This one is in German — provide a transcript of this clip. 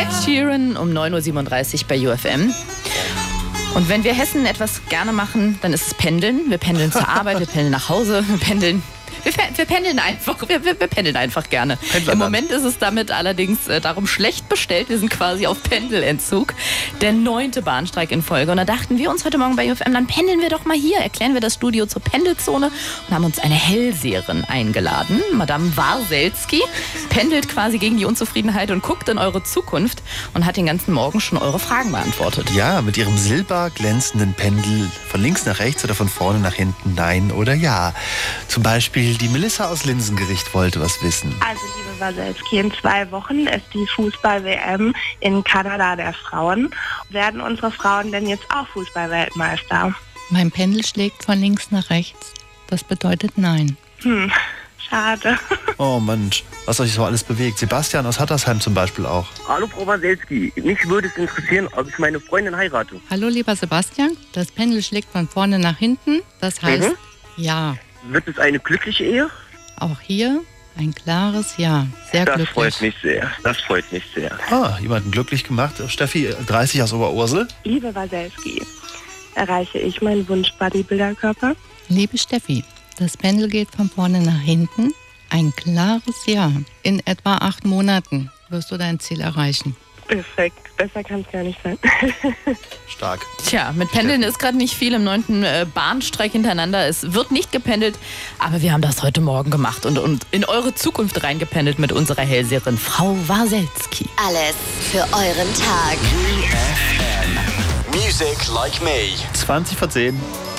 Ed Sheeran um 9.37 Uhr bei UFM. Und wenn wir Hessen etwas gerne machen, dann ist es Pendeln. Wir pendeln zur Arbeit, wir pendeln nach Hause, wir pendeln einfach. Wir pendeln einfach gerne. Im Moment ist es damit allerdings darum schlecht bestellt. Wir sind quasi auf Pendelentzug. Der 9. Bahnstreik in Folge. Und da dachten wir uns heute Morgen bei UFM, dann pendeln wir doch mal hier. Erklären wir das Studio zur Pendelzone und haben uns eine Hellseherin eingeladen. Madame Warselski pendelt quasi gegen die Unzufriedenheit und guckt in eure Zukunft und hat den ganzen Morgen schon eure Fragen beantwortet. Ja, mit ihrem silberglänzenden Pendel von links nach rechts oder von vorne nach hinten, nein oder ja. Zum Beispiel die Melissa aus Linsengericht wollte was wissen. Also, liebe Warselski, in 2 Wochen ist die Fußball-WM in Kanada der Frauen. Werden unsere Frauen denn jetzt auch Fußball-Weltmeister? Mein Pendel schlägt von links nach rechts. Das bedeutet nein. Schade. Oh Mensch, was euch so alles bewegt. Sebastian aus Hattersheim zum Beispiel auch. Hallo Frau Warselski, mich würde es interessieren, ob ich meine Freundin heirate. Hallo lieber Sebastian, das Pendel schlägt von vorne nach hinten. Das heißt ja. Wird es eine glückliche Ehe? Auch hier ein klares Ja. Sehr glücklich. Das freut mich sehr. Jemanden glücklich gemacht. Steffi, 30 aus Oberursel. Liebe Warselski, erreiche ich meinen Wunsch-Bodybuilder-Körper? Liebe Steffi, das Pendel geht von vorne nach hinten. Ein klares Ja. In etwa 8 Monaten wirst du dein Ziel erreichen. Perfekt. Besser kann es gar nicht sein. Stark. Tja, mit Pendeln ist gerade nicht viel im 9. Bahnstreik hintereinander. Es wird nicht gependelt, aber wir haben das heute Morgen gemacht und in eure Zukunft reingependelt mit unserer Hellseherin Frau Warselski. Alles für euren Tag. UFM. Music like me. 20 vor 10.